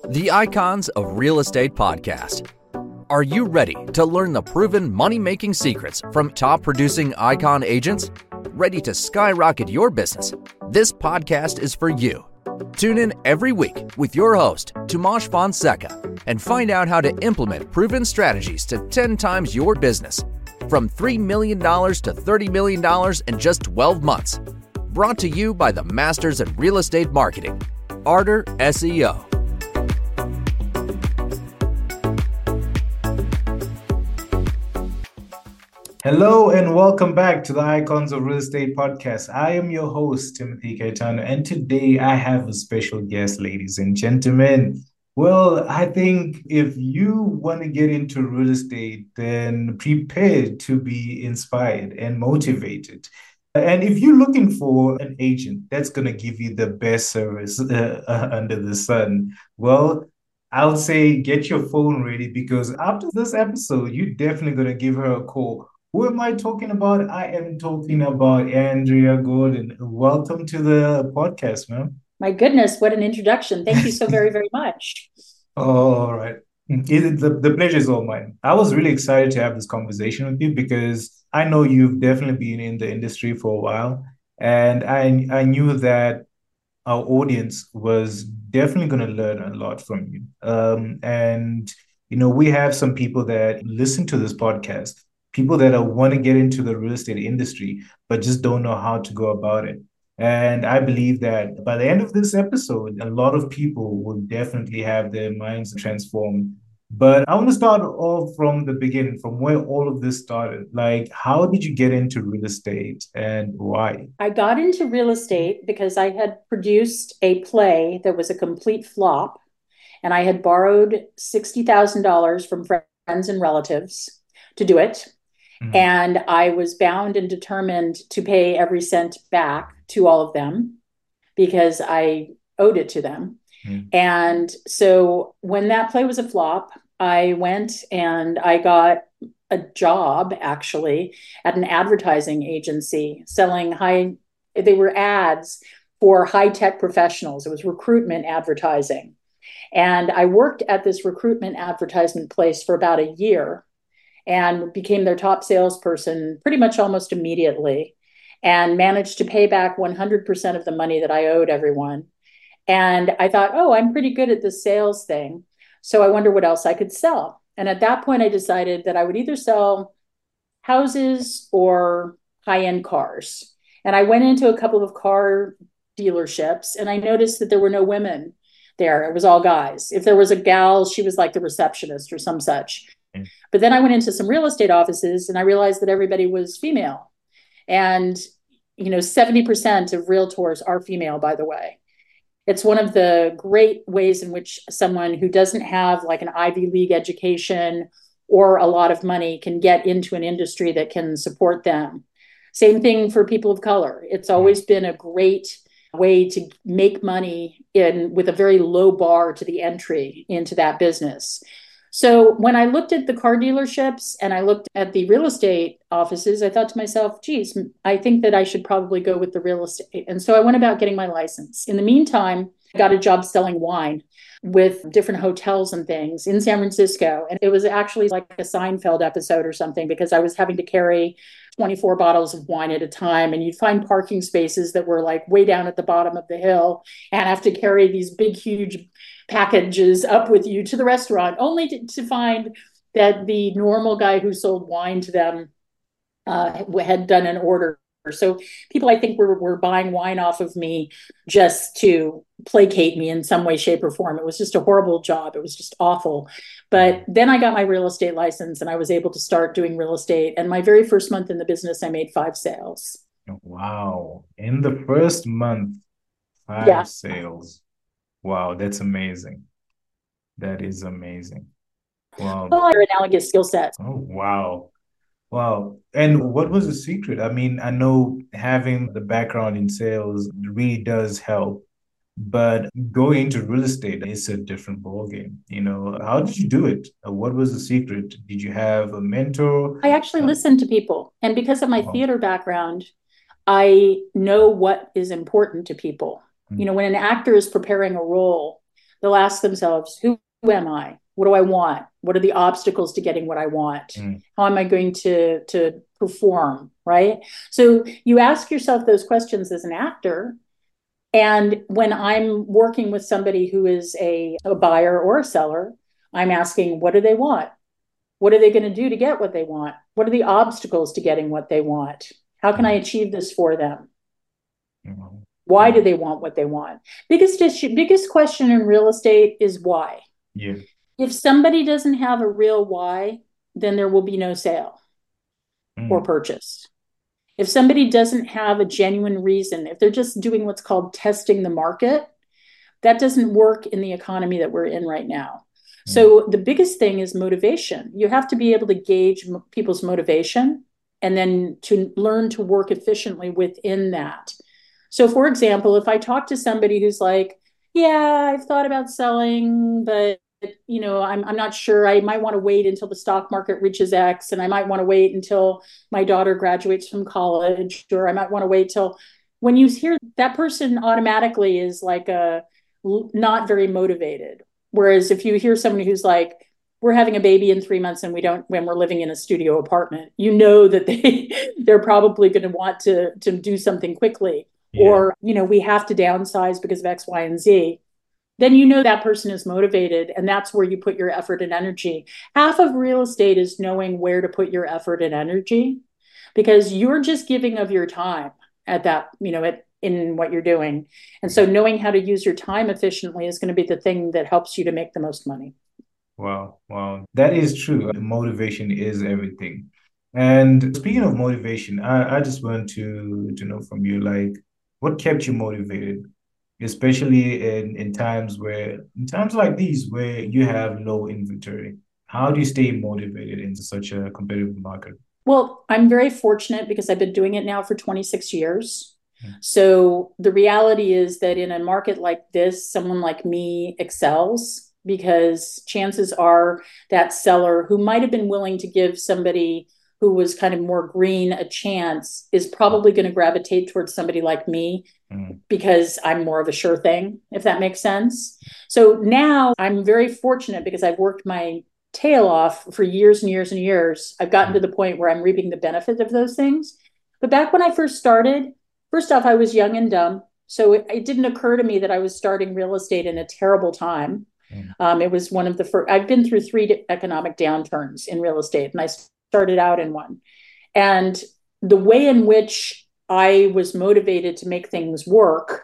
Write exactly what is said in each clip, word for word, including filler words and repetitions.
The Icons of Real Estate Podcast. Are you ready to learn the proven money-making secrets from top-producing Icon agents? Ready to skyrocket your business? This podcast is for you. Tune in every week with your host, Tomasz Fonseca, and find out how to implement proven strategies to ten times your business, from three million dollars to thirty million dollars in just twelve months. Brought to you by the Masters in Real Estate Marketing, Arter S E O. Hello and welcome back to the Icons of Real Estate Podcast. I am your host, Timothy Caetano, and today I have a special guest, ladies and gentlemen. Well, I think if you want to get into real estate, then prepare to be inspired and motivated. And if you're looking for an agent that's going to give you the best service uh, uh, under the sun, well, I'll say get your phone ready, because after this episode, you're definitely going to give her a call. Who am I talking about? I am talking about Andrea Gordon. Welcome to the podcast, ma'am. My goodness, what an introduction. Thank you so very, very much. All right. It, the, the pleasure is all mine. I was really excited to have this conversation with you because I know you've definitely been in the industry for a while. And I, I knew that our audience was definitely going to learn a lot from you. Um, and, you know, we have some people that listen to this podcast, people that want to get into the real estate industry, but just don't know how to go about it. And I believe that by the end of this episode, a lot of people will definitely have their minds transformed. But I want to start off from the beginning, from where all of this started. Like, how did you get into real estate and why? I got into real estate because I had produced a play that was a complete flop, and I had borrowed sixty thousand dollars from friends and relatives to do it. Mm-hmm. And I was bound and determined to pay every cent back to all of them because I owed it to them. Mm-hmm. And so when that play was a flop, I went and I got a job actually at an advertising agency selling high, they were ads for high-tech professionals. It was recruitment advertising. And I worked at this recruitment advertisement place for about a year and became their top salesperson pretty much almost immediately, and managed to pay back one hundred percent of the money that I owed everyone. And I thought, oh, I'm pretty good at this sales thing. So I wonder what else I could sell. And at that point, I decided that I would either sell houses or high-end cars. And I went into a couple of car dealerships, and I noticed that there were no women there. It was all guys. If there was a gal, she was like the receptionist or some such. But then I went into some real estate offices and I realized that everybody was female. And, you know, seventy percent of realtors are female, by the way. It's one of the great ways in which someone who doesn't have like an Ivy League education or a lot of money can get into an industry that can support them. Same thing for people of color. It's always been a great way to make money in with a very low bar to the entry into that business. So when I looked at the car dealerships and I looked at the real estate offices, I thought to myself, geez, I think that I should probably go with the real estate. And so I went about getting my license. In the meantime, I got a job selling wine with different hotels and things in San Francisco. And it was actually like a Seinfeld episode or something, because I was having to carry twenty-four bottles of wine at a time. And you'd find parking spaces that were like way down at the bottom of the hill and have to carry these big, huge packages up with you to the restaurant, only to, to find that the normal guy who sold wine to them uh, had done an order. So people, I think, were, were buying wine off of me just to placate me in some way, shape, or form. It was just a horrible job. It was just awful. But then I got my real estate license and I was able to start doing real estate. And my very first month in the business, I made five sales. Wow. In the first month, five yeah. sales. Wow, that's amazing. That is amazing. Wow. Well, they're analogous skill sets. Oh, wow. Wow. And what was the secret? I mean, I know having the background in sales really does help, but going into real estate is a different ballgame. You know, how did you do it? What was the secret? Did you have a mentor? I actually uh, listened to people. And because of my wow. theater background, I know what is important to people. Mm-hmm. You know, when an actor is preparing a role, They'll ask themselves, who, who am I? What do I want? What are the obstacles to getting what I want? Mm. How am I going to, to perform, right? So you ask yourself those questions as an actor. And when I'm working with somebody who is a, a buyer or a seller, I'm asking, what do they want? What are they going to do to get what they want? What are the obstacles to getting what they want? How can I achieve this for them? Mm-hmm. Why do they want what they want? Biggest issue, biggest question in real estate is why. Yeah. If somebody doesn't have a real why, then there will be no sale mm. or purchase. If somebody doesn't have a genuine reason, if they're just doing what's called testing the market, that doesn't work in the economy that we're in right now. Mm. So the biggest thing is motivation. You have to be able to gauge m- people's motivation and then to learn to work efficiently within that. So for example, if I talk to somebody who's like, yeah, I've thought about selling, but you know, I'm I'm not sure. I might want to wait until the stock market reaches X, and I might want to wait until my daughter graduates from college, or I might want to wait till. When you hear that person, automatically is like a not very motivated. Whereas if you hear somebody who's like, we're having a baby in three months and we don't, when we're living in a studio apartment, you know that they they're probably going to want to to do something quickly, yeah. Or you know, we have to downsize because of X, Y, and Z. Then you know that person is motivated, and that's where you put your effort and energy. Half of real estate is knowing where to put your effort and energy, because you're just giving of your time at that, you know, at, in what you're doing. And so knowing how to use your time efficiently is going to be the thing that helps you to make the most money. Wow, wow. That is true. Motivation is everything. And speaking of motivation, I, I just want to, to know from you, like, what kept you motivated? Especially in, in times where, in times like these, where you have low inventory. How do you stay motivated in such a competitive market? Well, I'm very fortunate because I've been doing it now for twenty-six years. Mm-hmm. So the reality is that in a market like this, someone like me excels, because chances are that seller who might have been willing to give somebody who was kind of more green a chance is probably going to gravitate towards somebody like me, mm. because I'm more of a sure thing, if that makes sense. So now I'm very fortunate because I've worked my tail off for years and years and years. I've gotten mm. to the point where I'm reaping the benefit of those things. But back when I first started, first off, I was young and dumb. So it, it didn't occur to me that I was starting real estate in a terrible time. Mm. Um, it was one of the first, I've been through three economic downturns in real estate, and I started out in one. And the way in which I was motivated to make things work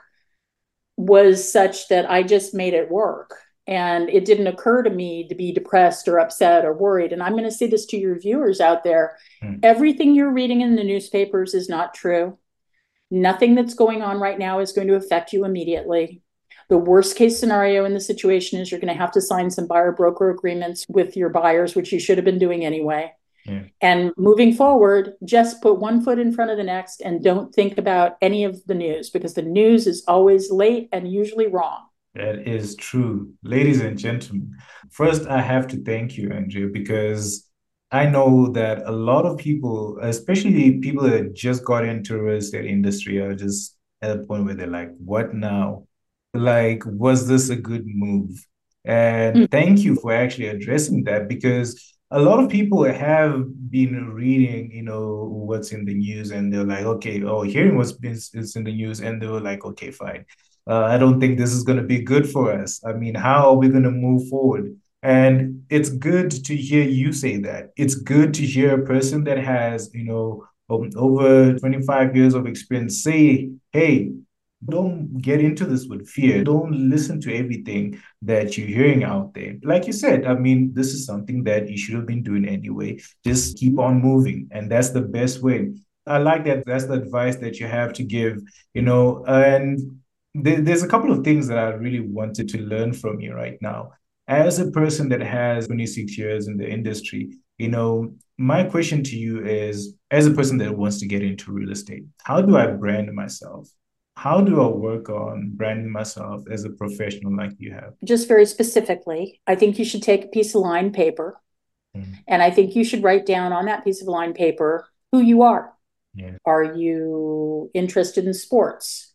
was such that I just made it work. And it didn't occur to me to be depressed or upset or worried. And I'm going to say this to your viewers out there. Mm. Everything you're reading in the newspapers is not true. Nothing that's going on right now is going to affect you immediately. The worst case scenario in the situation is you're going to have to sign some buyer broker agreements with your buyers, which you should have been doing anyway. Yeah. And moving forward, just put one foot in front of the next and don't think about any of the news, because the news is always late and usually wrong. That is true. Ladies and gentlemen, first I have to thank you, Andrea, because I know that a lot of people, especially people that just got into real estate industry, are just at a point where they're like, what now? Like, was this a good move? And mm. thank you for actually addressing that, because a lot of people have been reading, you know, what's in the news, and they're like, okay, oh, hearing what's been is in the news, and they were like, okay, fine. Uh, I don't think this is going to be good for us. I mean, how are we going to move forward? And it's good to hear you say that. It's good to hear a person that has, you know, over twenty-five years of experience say, hey, don't get into this with fear. Don't listen to everything that you're hearing out there. Like you said, I mean, this is something that you should have been doing anyway. Just keep on moving. And that's the best way. I like that. That's the advice that you have to give, you know, and th- there's a couple of things that I really wanted to learn from you right now. As a person that has twenty-six years in the industry, you know, my question to you is, as a person that wants to get into real estate, how do I brand myself? How do I work on branding myself as a professional like you have? Just very specifically, I think you should take a piece of lined paper, mm. and I think you should write down on that piece of lined paper who you are. Yeah. Are you interested in sports?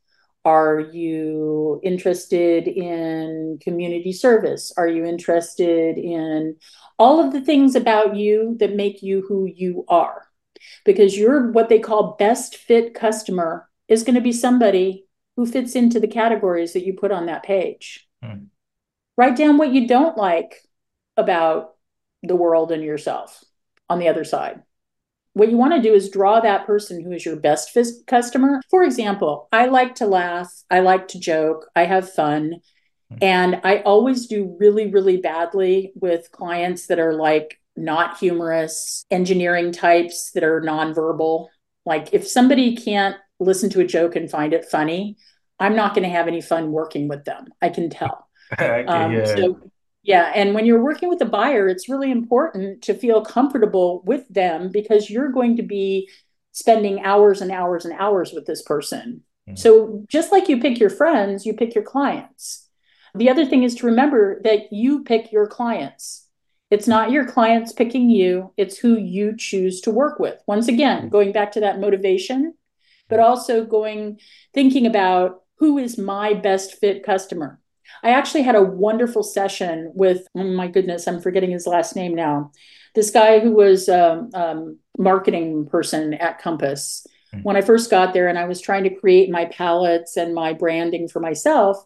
Are you interested in community service? Are you interested in all of the things about you that make you who you are? Because you're what they call best fit customer is going to be somebody who fits into the categories that you put on that page. Hmm. Write down what you don't like about the world and yourself on the other side. What you want to do is draw that person who is your best fit customer. For example, I like to laugh. I like to joke. I have fun. And I always do really, really badly with clients that are like not humorous, engineering types that are nonverbal. Like if somebody can't listen to a joke and find it funny, I'm not going to have any fun working with them. I can tell. Okay, um, yeah. So yeah. And when you're working with a buyer, it's really important to feel comfortable with them because you're going to be spending hours and hours and hours with this person. Mm-hmm. So just like you pick your friends, you pick your clients. The other thing is to remember that you pick your clients. It's not your clients picking you. It's who you choose to work with. Once again, going back to that motivation, but also going, thinking about who is my best fit customer. I actually had a wonderful session with, oh my goodness, I'm forgetting his last name now. This guy who was a um, marketing person at Compass. Mm-hmm. When I first got there and I was trying to create my palettes and my branding for myself,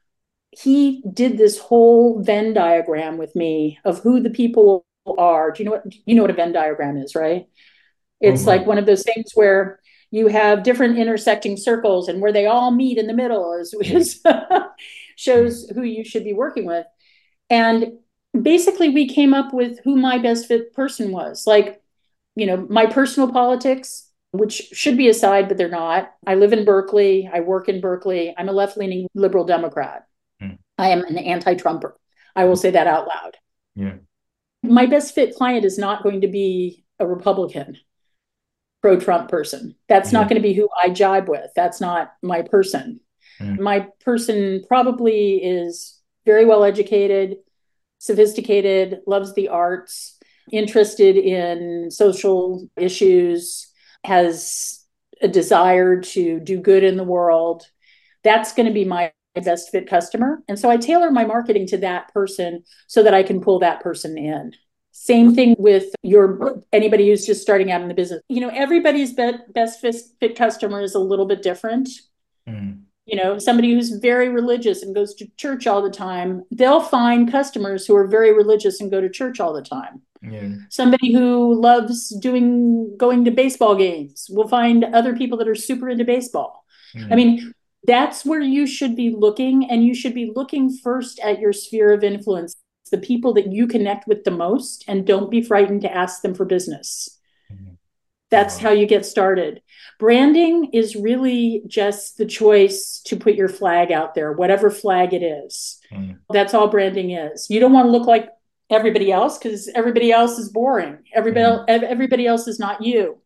he did this whole Venn diagram with me of who the people are. Do you know what, you know what a Venn diagram is, right? It's oh, like one of those things where you have different intersecting circles and where they all meet in the middle is, is shows who you should be working with. And basically we came up with who my best fit person was. Like, you know, my personal politics, which should be aside, but they're not. I live in Berkeley. I work in Berkeley. I'm a left-leaning liberal Democrat. Hmm. I am an anti-Trumper. I will say that out loud. Yeah. My best fit client is not going to be a Republican, pro-Trump person. That's yeah. not going to be who I jibe with. That's not my person. Mm. My person probably is very well educated, sophisticated, loves the arts, interested in social issues, has a desire to do good in the world. That's going to be my best fit customer. And so I tailor my marketing to that person so that I can pull that person in. Same thing with your anybody who's just starting out in the business. You know, everybody's be- best fit customer is a little bit different. Mm. You know, somebody who's very religious and goes to church all the time, they'll find customers who are very religious and go to church all the time. Yeah. Somebody who loves doing going to baseball games will find other people that are super into baseball. Mm. I mean, that's where you should be looking, and you should be looking first at your sphere of influence, the people that you connect with the most, and don't be frightened to ask them for business. Mm-hmm. That's wow. how you get started. Branding is really just the choice to put your flag out there, whatever flag it is. Mm-hmm. That's all branding is. You don't want to look like everybody else because everybody else is boring. Everybody, mm-hmm. everybody else is not you.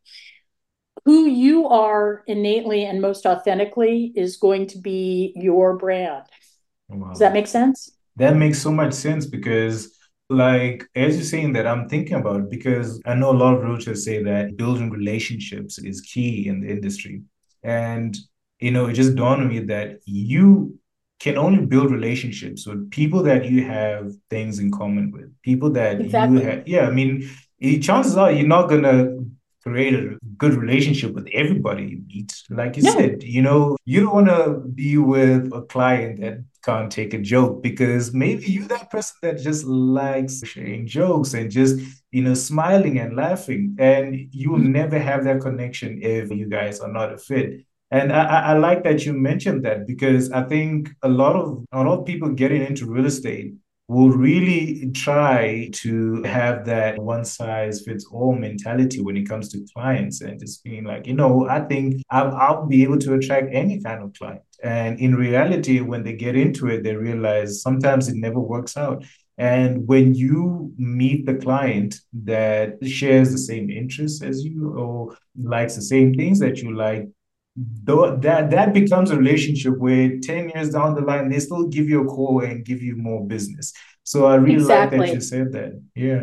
Who you are innately and most authentically is going to be your brand. Wow. Does that make sense? That makes so much sense because, like, as you're saying that, I'm thinking about it because I know a lot of realtors say that building relationships is key in the industry. And, you know, it just dawned on me that you can only build relationships with people that you have things in common with, people that exactly. you have. Yeah, I mean, chances are you're not going to create a good relationship with everybody you meet. Like you no. said, you know, you don't want to be with a client that can't take a joke because maybe you're that person that just likes sharing jokes and just, you know, smiling and laughing. And you will mm-hmm. never have that connection if you guys are not a fit. And I, I like that you mentioned that because I think a lot of a lot of people getting into real estate will really try to have that one size fits all mentality when it comes to clients and just being like, you know, I think I'll, I'll be able to attract any kind of client. And in reality, when they get into it, they realize sometimes it never works out. And when you meet the client that shares the same interests as you or likes the same things that you like, Though that that becomes a relationship where ten years down the line, they still give you a call and give you more business. So I really exactly. like that you said that. Yeah.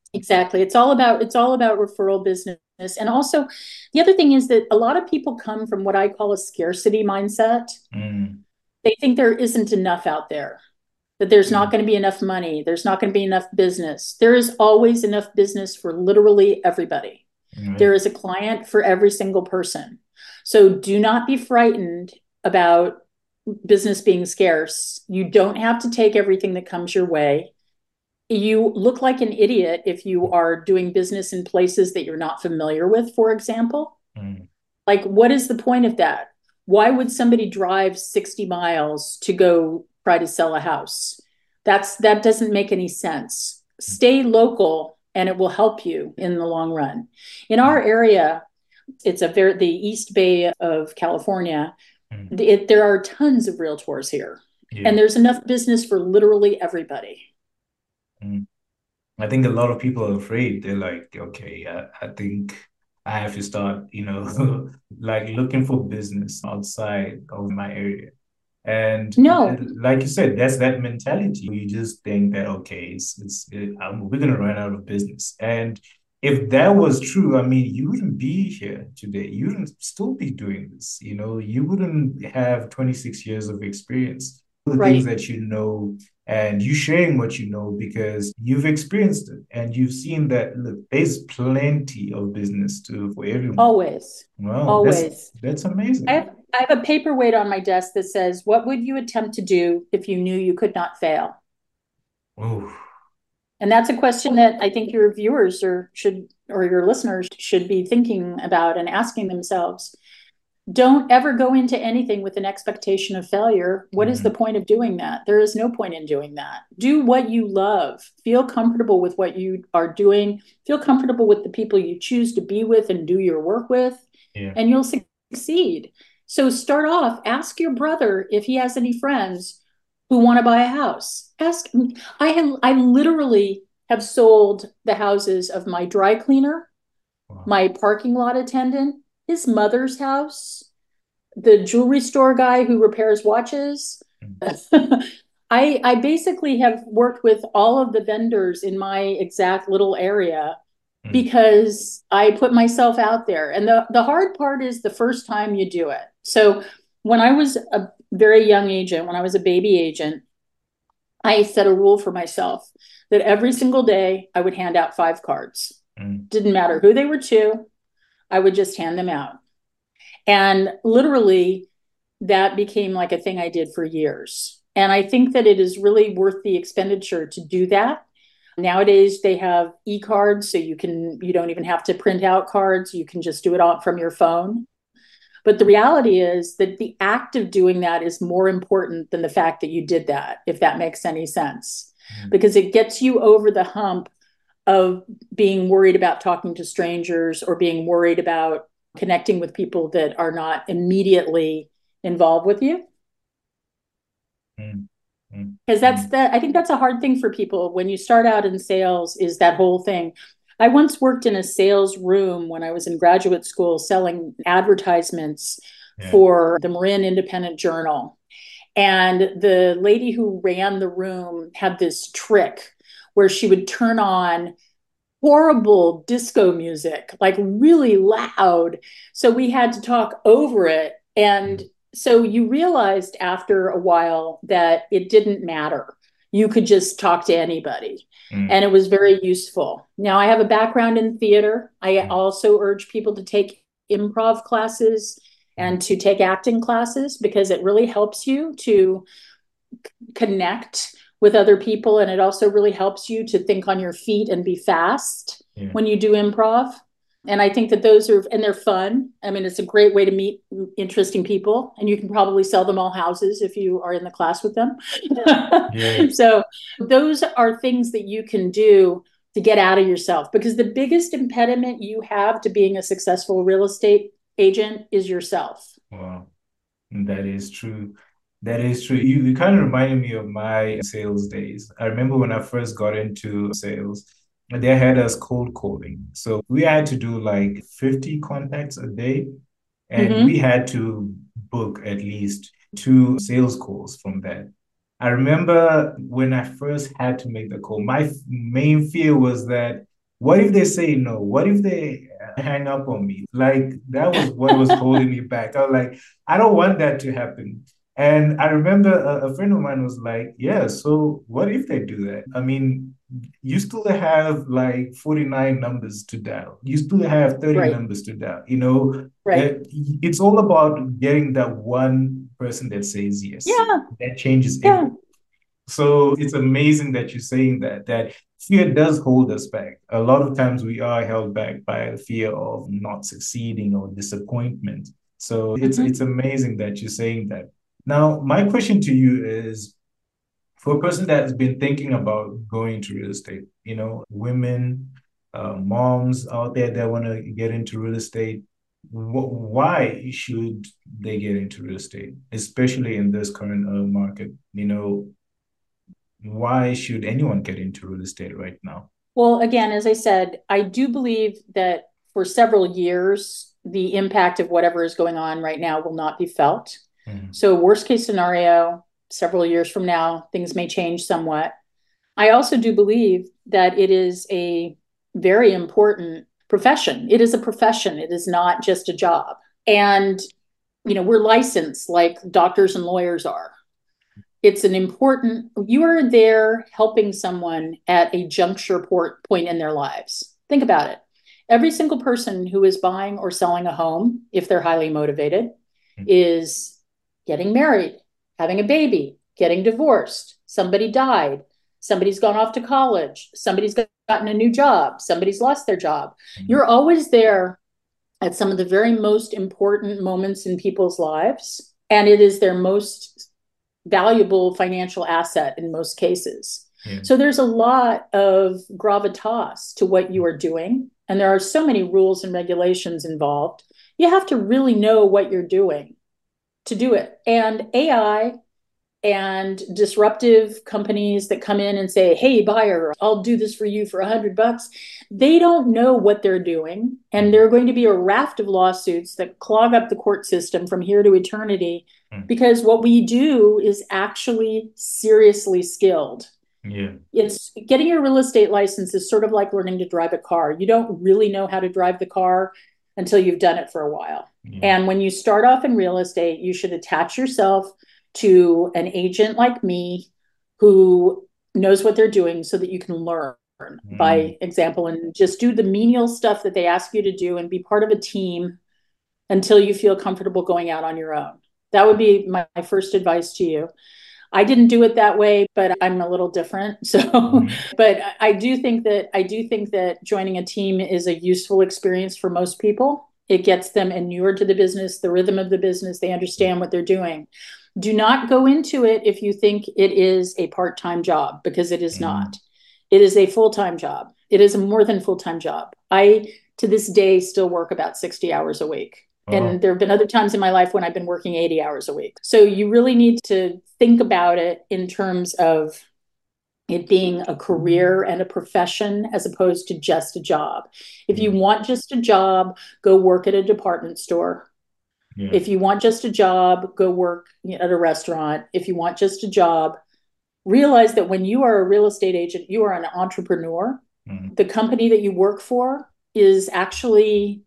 Exactly. It's all about it's all about referral business. And also the other thing is that a lot of people come from what I call a scarcity mindset. Mm, They think there isn't enough out there, that there's not mm, going to be enough money, there's not going to be enough business. There is always enough business for literally everybody. There right. is a client for every single person. So do not be frightened about business being scarce. You don't have to take everything that comes your way. You look like an idiot if you are doing business in places that you're not familiar with, for example. Mm, Like, what is the point of that? Why would somebody drive sixty miles to go try to sell a house? That's that doesn't make any sense. Stay local and it will help you in the long run. In our mm, area, it's a very the East Bay of California. mm. It, there are tons of realtors here, Yeah. and there's enough business for literally everybody. Mm. I think a lot of people are afraid. They're like, okay, I, I think I have to start, you know, like looking for business outside of my area. And uh, No, like you said, that's that mentality. You just think that, okay, it's, it's it, um, we're going to run out of business. And if that was true, I mean, you wouldn't be here today. You wouldn't still be doing this. You know, you wouldn't have twenty-six years of experience. The things right. that you know and you sharing what you know because you've experienced it and you've seen that look, there's plenty of business to for everyone. Always, Wow, that's always. that's I amazing. have, I have a paperweight on my desk that says, "What would you attempt to do if you knew you could not fail?" Oh, And that's a question that I think your viewers or should or your listeners should be thinking about and asking themselves. Don't ever go into anything with an expectation of failure. What is the mm, point of doing that? There is no point in doing that. Do what you love. Feel comfortable with what you are doing. Feel comfortable with the people you choose to be with and do your work with, yeah. and you'll succeed. So start off, ask your brother if he has any friends who want to buy a house. Ask I have I literally have sold the houses of my dry cleaner, Wow. my parking lot attendant, his mother's house, the jewelry store guy who repairs watches. Mm, I I basically have worked with all of the vendors in my exact little area mm, because I put myself out there. And the the hard part is the first time you do it. So when I was a very young agent, when I was a baby agent, I set a rule for myself that every single day I would hand out five cards. mm, Didn't matter who they were to, I would just hand them out. And literally, that became like a thing I did for years. And I think that it is really worth the expenditure to do that. Nowadays, they have e cards, so you can, you don't even have to print out cards. You can just do it all from your phone. But the reality is that the act of doing that is more important than the fact that you did that, if that makes any sense, mm. because it gets you over the hump of being worried about talking to strangers or being worried about connecting with people that are not immediately involved with you. Mm, mm, Because that's mm. the, I think that's a hard thing for people when you start out in sales, is that whole thing. I once worked in a sales room when I was in graduate school selling advertisements Yeah. for the Marin Independent Journal. And the lady who ran the room had this trick where she would turn on horrible disco music, like really loud. So we had to talk over it. And Mm, so you realized after a while that it didn't matter. You could just talk to anybody. mm, And it was very useful. Now, I have a background in theater. I mm, also urge people to take improv classes mm, and to take acting classes because it really helps you to connect with other people. And it also really helps you to think on your feet and be fast yeah. when you do improv. And I think that those are, and they're fun. I mean, it's a great way to meet interesting people, and you can probably sell them all houses if you are in the class with them. Yeah. So, those are things that you can do to get out of yourself because the biggest impediment you have to being a successful real estate agent is yourself. Wow. That is true. That is true. You, you kind of reminded me of my sales days. I remember when I first got into sales, they had us cold calling. So we had to do like fifty contacts a day, and we Mm-hmm. had to book at least two sales calls from that. I remember when I first had to make the call, my f- main fear was that What if they say no? What if they hang up on me? Like that was what was holding me back. I was like, I don't want that to happen. And I remember a, a friend of mine was like, yeah, so what if they do that? I mean, you still have like forty-nine numbers to dial. You still have thirty Right. numbers to dial. You know, Right. it, it's all about getting that one person that says yes. Yeah. That changes Yeah. everything. So it's amazing that you're saying that, that fear does hold us back. A lot of times we are held back by the fear of not succeeding or disappointment. So it's Mhm. it's amazing that you're saying that. Now, my question to you is for a person that has been thinking about going into real estate, you know, women, uh, moms out there that want to get into real estate, wh- why should they get into real estate, especially in this current uh, market? You know, why should anyone get into real estate right now? Well, again, as I said, I do believe that for several years, the impact of whatever is going on right now will not be felt. Mm, So, worst case scenario, several years from now, things may change somewhat. I also do believe that it is a very important profession. It is a profession, it is not just a job. And, you know, we're licensed like doctors and lawyers are. It's an important, you are there helping someone at a juncture port, point in their lives. Think about it. Every single person who is buying or selling a home, if they're highly motivated, mm, is getting married, having a baby, getting divorced, somebody died, somebody's gone off to college, somebody's gotten a new job, somebody's lost their job. mm, You're always there at some of the very most important moments in people's lives, and it is their most valuable financial asset in most cases. yeah. So there's a lot of gravitas to what you are doing, and there are so many rules and regulations involved. You have to really know what you're doing to do it. And A I and disruptive companies that come in and say, hey, buyer, I'll do this for you for a hundred bucks. They don't know what they're doing. And Mm, there are going to be a raft of lawsuits that clog up the court system from here to eternity, mm, because what we do is actually seriously skilled. yeah. It's getting your real estate license is sort of like learning to drive a car. You don't really know how to drive the car until you've done it for a while. Yeah. And when you start off in real estate, you should attach yourself to an agent like me who knows what they're doing so that you can learn Mm, by example and just do the menial stuff that they ask you to do and be part of a team until you feel comfortable going out on your own. That would be my first advice to you. I didn't do it that way, but I'm a little different. So, mm, but I do think that I do think that joining a team is a useful experience for most people. It gets them inured to the business, the rhythm of the business. They understand what they're doing. Do not go into it if you think it is a part-time job, because it is mm, not. It is a full-time job. It is a more than full-time job. I, to this day, still work about sixty hours a week. And oh, there have been other times in my life when I've been working eighty hours a week. So you really need to think about it in terms of it being a career and a profession as opposed to just a job. If you yeah, want just a job, go work at a department store. yeah. If you want just a job, go work at a restaurant. If you want just a job, realize that when you are a real estate agent, you are an entrepreneur. Mm, The company that you work for is actually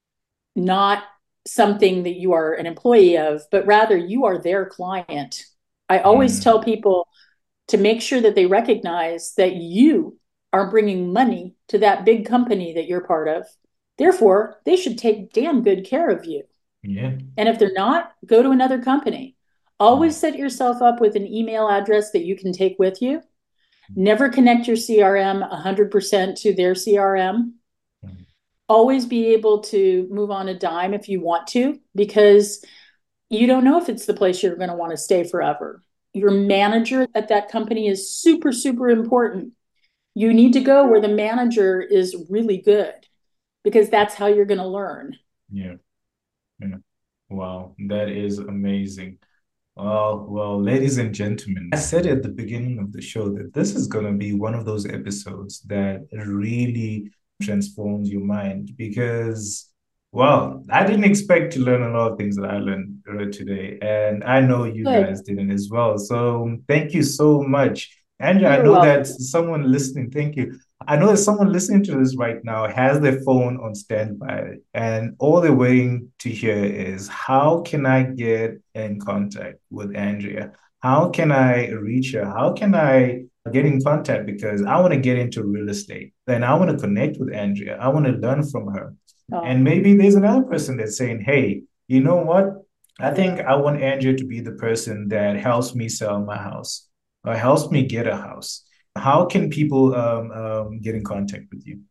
not something that you are an employee of, but rather you are their client. I always tell mm, people to make sure that they recognize that you are bringing money to that big company that you're part of. Therefore, they should take damn good care of you. yeah. And if they're not, go to another company. Mm, Always set yourself up with an email address that you can take with you. Never connect your C R M one hundred percent to their C R M. mm, Always be able to move on a dime if you want to, because you don't know if it's the place you're going to want to stay forever. Your manager at that company is super, super important. You need to go where the manager is really good, because that's how you're going to learn. yeah. Yeah. Wow, that is amazing. Well, well, ladies and gentlemen, I said at the beginning of the show that this is going to be one of those episodes that really transforms your mind because, well, I didn't expect to learn a lot of things that I learned uh, today, and I know you Good. guys didn't as well. So thank you so much. Andrea, I You're know welcome. that someone listening, thank you. I know that someone listening to this right now has their phone on standby, and all they're waiting to hear is how can I get in contact with Andrea? How can I reach her? How can I get in contact? Because I want to get into real estate. Then I want to connect with Andrea. I want to learn from her. Oh, And maybe there's another person that's saying, hey, you know what? I think I want Andrea to be the person that helps me sell my house or helps me get a house. How can people um, um, get in contact with you?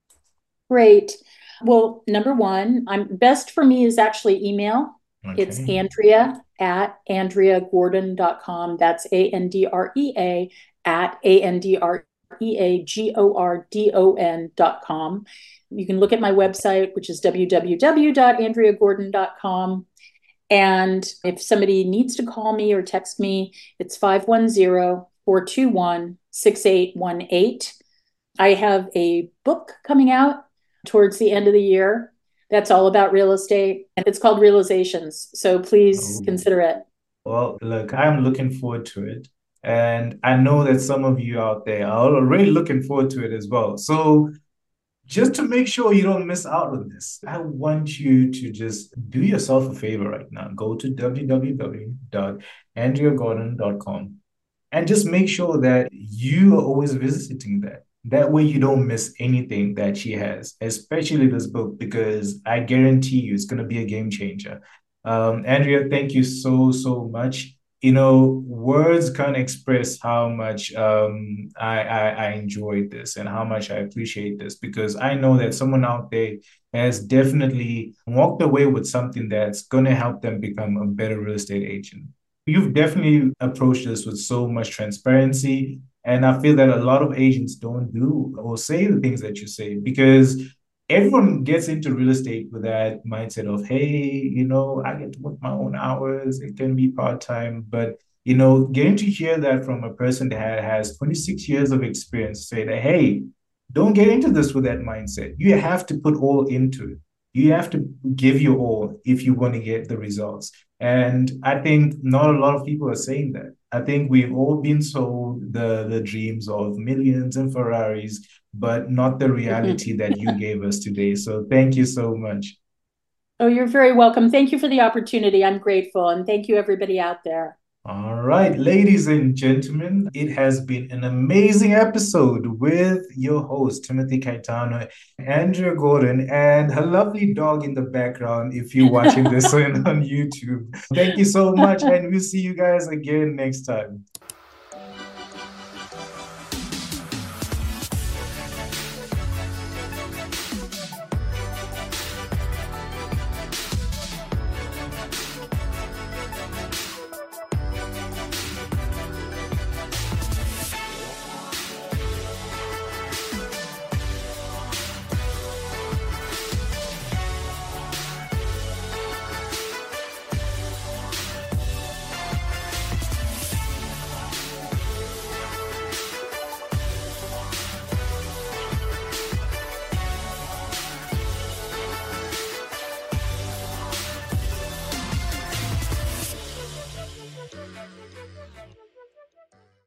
great. Well, number one, I'm best for me is actually email. It's Okay. Andrea at andrea gordon dot com. That's A N D R E A at A N D R E A G O R D O N dot com. You can look at my website, which is w w w dot andrea gordon dot com. And if somebody needs to call me or text me, it's five one zero, four two one, six eight one eight. I have a book coming out towards the end of the year that's all about real estate, and it's called Realizations. So please Oh. consider it. Well, look, I'm looking forward to it. And I know that some of you out there are already looking forward to it as well. So just to make sure you don't miss out on this, I want you to just do yourself a favor right now. Go to w w w dot andrea gordon dot com and just make sure that you are always visiting that. That way you don't miss anything that she has, especially this book, because I guarantee you it's going to be a game changer. Um, Andrea, thank you so, so much. You know, words can't express how much um, I, I, I enjoyed this and how much I appreciate this, because I know that someone out there has definitely walked away with something that's going to help them become a better real estate agent. You've definitely approached this with so much transparency. And I feel that a lot of agents don't do or say the things that you say, because everyone gets into real estate with that mindset of, hey, you know, I get to work my own hours. It can be part-time. But, you know, getting to hear that from a person that has twenty-six years of experience, say that, hey, don't get into this with that mindset. You have to put all into it. You have to give your all if you want to get the results. And I think not a lot of people are saying that. I think we've all been sold the, the dreams of millions and Ferraris, but not the reality that you gave us today. So thank you so much. Oh, you're very welcome. Thank you for the opportunity. I'm grateful. And thank you, everybody out there. All right, ladies and gentlemen, it has been an amazing episode with your host, Timothy Caetano, Andrea Gordon, and her lovely dog in the background if you're watching this on, on YouTube. Thank you so much, and we'll see you guys again next time.